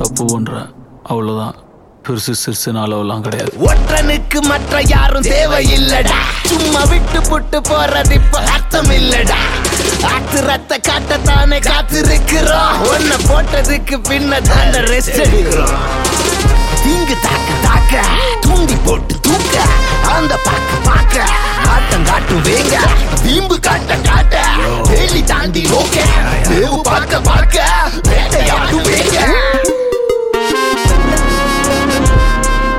தப்பு பண்ற, அவ்வளவுதான். பெருசு சிறுசுன்னு அளவெல்லாம் கிடையாது. ஒற்றனுக்கு மற்ற யாரும் தேவையில்லடா, சும்மா விட்டு புட்டு போறது இப்ப அர்த்தம் இல்லடா. ஆத்திரத்தை காட்டத்தானே காத்திருக்கிறோம், ஒன்ன போட்டதுக்கு பின்ன தானே ரெஸ்ட் எடுக்கிறோம். தீங்கு தாக்க தாக்க தூண்டி போட்டு தூக்க, அந்த பாக்க பாக்க ஆட்டம் காட்டும் வேங்க, வீம்பு காட்ட காட்ட வேலி தாண்டி ஓகே, தேவு பார்க்க பார்க்க